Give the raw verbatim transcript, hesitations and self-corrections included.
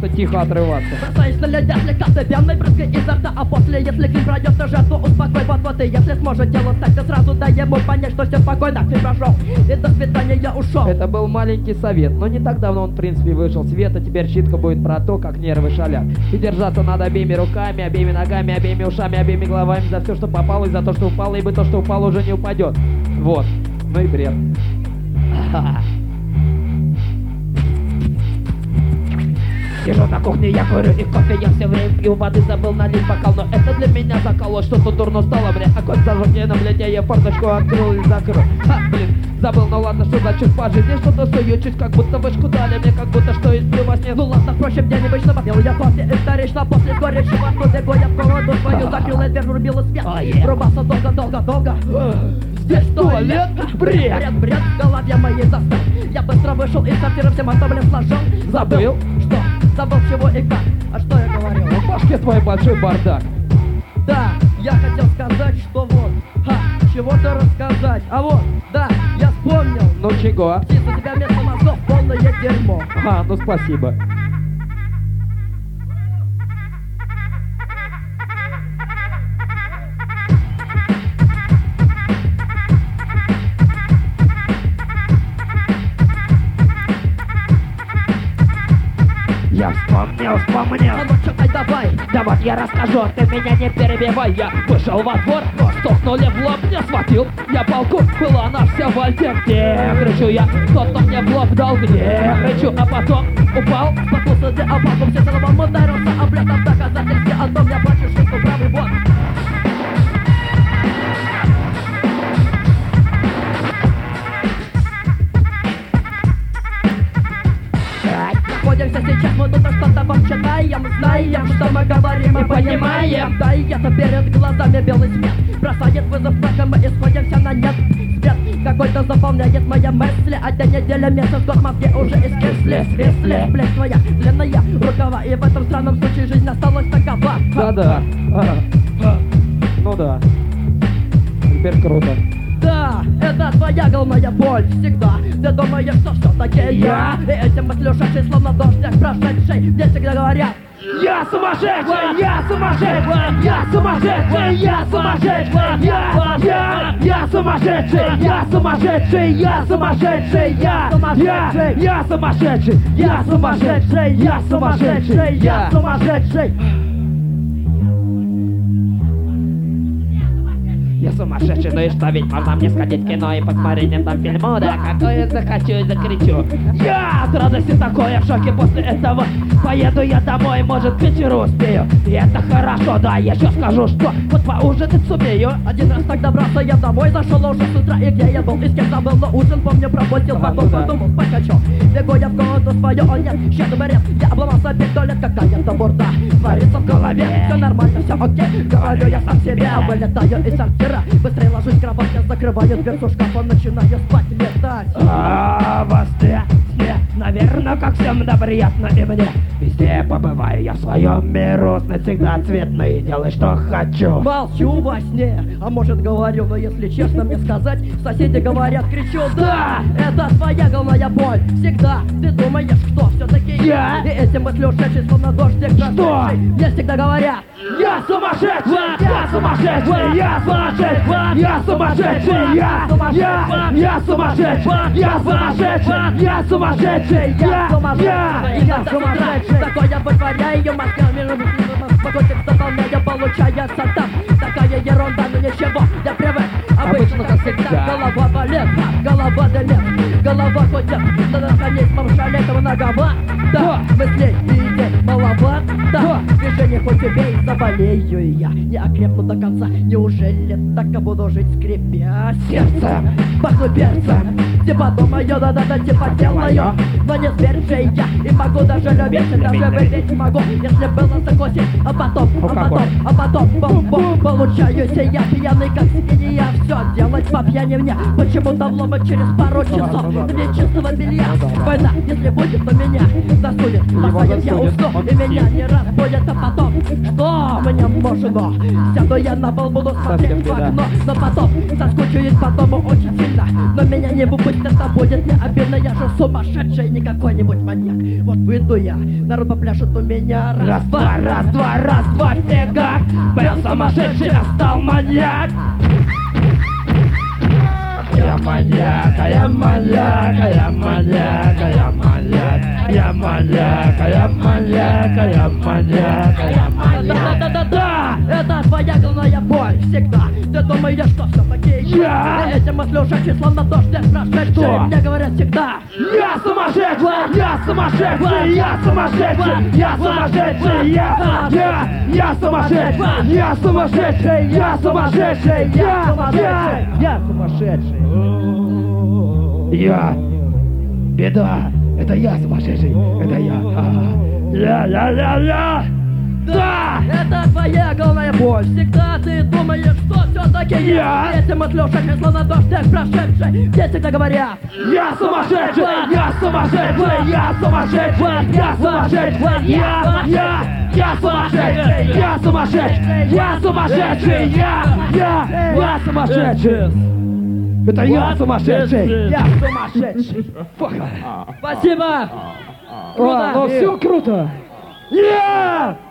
просто тихо отрываться. Бросаешь на людей, слегка степенной брызгой изо рта. А после, если клин пройдет, то жертву успокой. Вот вот и если сможет дело стать, то сразу дай ему понять, что все спокойно. Ты прошел, и до свидания, я ушел. Это был маленький совет, но не так давно он в принципе вышел в свет, а теперь читка будет про то, как нервы шалят. И держаться надо обеими руками, обеими ногами, обеими ушами, обеими головами за все, что попало, и за то, что упало, ибо то, что упало, уже не упадет. Вот. Ну и бред. Сижу на кухне, я курю и кофе, я все время пью воды, забыл налить бокал, но это для меня заколо, что-то дурно стало мне, огонь зажег, я на блядь, я форточку открыл и закрыл. Ха, блин, забыл, ну ладно, что значит по жизни, что-то суючусь, как будто вышку дали мне, как будто что и сплю во сне. Ну ладно, впрочем, я необычно попил я кофе, исторично, после горечи во рту, бегу я в комнату свою, закрыл я дверь, врубила свет, врубался долго-долго-долго. Здесь туалет, бред, бред, бред, в голове моей застал. Я быстро вышел из квартиры, всем автомобилем сложил. Забыл? Что? Забыл чего и как. А что я говорил? В башке твой большой бардак. Да, я хотел сказать, что вот, ха, чего-то рассказать. А вот, да, я вспомнил. Ну чего? Птица, у тебя вместо мозгов полное дерьмо. А, ну спасибо. Я вспомнил, вспомнил. А ну чё, ай давай. Да вот я расскажу, ты меня не перебивай. Я вышел во двор, стукнули в лоб, не схватил. Я палку, была она вся в альте. Где, кричу я, кто-то мне в лоб дал. Где, кричу, а потом упал. Споткнулся, где опалком, все целовал, ударился, а блядь, там доказательстве одном я плачу, что правый вот. Находимся сейчас, мы тут что-то почитаем, знаем, что мы говорим и понимаем. Да и это перед глазами белый свет бросает вызов, пока мы исходимся на нет. Свет какой-то заполняет мои мысли, а день, неделя, месяц, год, мозги уже искисли. Свисли, блядь, твоя длинная рукава, и в этом странном случае жизнь осталась такова. Да-да, ага. Ну да. Теперь круто. Да, это твоя головная боль всегда. Ты думаешь, что все-таки я? И этим мысли ушедший, словно дождик прошедший, мне всегда говорят: я сумасшедший, я сумасшедший, я сумасшедший, я сумасшедший, я, я, я сумасшедший, я сумасшедший, я сумасшедший, я, я, я сумасшедший, я сумасшедший, я сумасшедший, я сумасшедший. Я сумасшедший, ну и что, ведь можно мне сходить в кино и посмотреть мне там фильму, да, какое захочу и закричу. Я от радости такой, я в шоке после этого. Поеду я домой, может, к вечеру успею. И это хорошо, да, я еще скажу, что вот поужинать сумею. Один раз так добрался я домой, зашел уже с утра, и где я был, и с кем забыл, но ужин, помню, пропустил, потом подумал, покачал. Бегу я в комнату свою, о нет, щедрый бред, я обломался опять, то ли какая-то бурда творится в голове, все нормально, все окей, говорю я сам себе, вылетаю из сортира. Быстрее ложусь в кровать, я закрываю дверцу шкафа, начинаю спать, летать. А во сне, сне, наверное, как всем да приятно и мне. Везде побываю я в своем миру, навсегда цветный, делай что хочу. Молчу во сне, а может говорю, но если честно мне сказать, соседи говорят, кричу: да, это твоя головная боль всегда. Ты думаешь, что все-таки я? И эти мысли ушедшие, словно дождик прошедший, мне всегда говорят: я сумасшедший, я сумасшедший, я сумасшедший, я сумасшедший, я, я, я сумасшедший, я сумасшедший, я сумасшедший, я, я, я сумасшедший. Такое вытворяю мозгами, потом заполняя, получается там такая ерунда, но ничего, я привык. Обычно, как всегда, голова болит, голова дымит, голова крутит, но механизмом шалит многовато. Да, мыслей и идей маловато, да, движение хоть убей, заболею я, не окрепну до конца. Неужели так я буду жить, скрипя сердцем, пахну перцем? Типа думаю, да-да-да, типа делаю, но не зверь же я, и могу даже любить, и даже выпить могу, если было закусить. А потом, а потом, а потом, бом-бом, получаюсь я пьяный, как свинья. Все делать по пьяни мне, почему-то вломать через пару часов мне чистого белья. Война, если будет, то меня засудит, посадят, я усну, и меня не раз будет, а потом, что мне можно? Сяду я на пол, буду смотреть в окно, но потом соскучаюсь по дому очень сильно. Но меня не выпустят, это будет не обидно. Я же сумасшедший, не какой-нибудь маньяк. Вот выйду я, народ попляшет у меня. Раз, два, раз, два, раз, два, снегак. Был сумасшедший, я стал маньяк. Я маньяк, а я маньяк, а я маньяк, а я маньяк. Я маньяк, а я маньяк, а я маньяк, а я маньяк. Да-да-да-да, это твоя головная боль всегда. Ты думаешь, что все такие Я. Этим ослушающий, словно дождь, ты прошедший. Что? Мне говорят всегда. Я сумасшедший, я сумасшедший, я сумасшедший, я сумасшедший, я, я, я сумасшедший, я сумасшедший, я сумасшедший, я, я, я сумасшедший. Я, беда, это я сумасшедший, это я, я, я, я, я, да! Это твоя головная боль. Всегда ты думаешь, что все-таки Я. Этим ослушающий, словно дождь, ты прошедший. Все всегда говорят. Я сумасшедший, я сумасшедший, я сумасшедший, я сумасшедший, я, я, я сумасшедший, я сумасшедший, я сумасшедший, я, я, я сумасшедший. Это я сумасшедший, я сумасшедший. Спасибо. О, ну все круто. Я!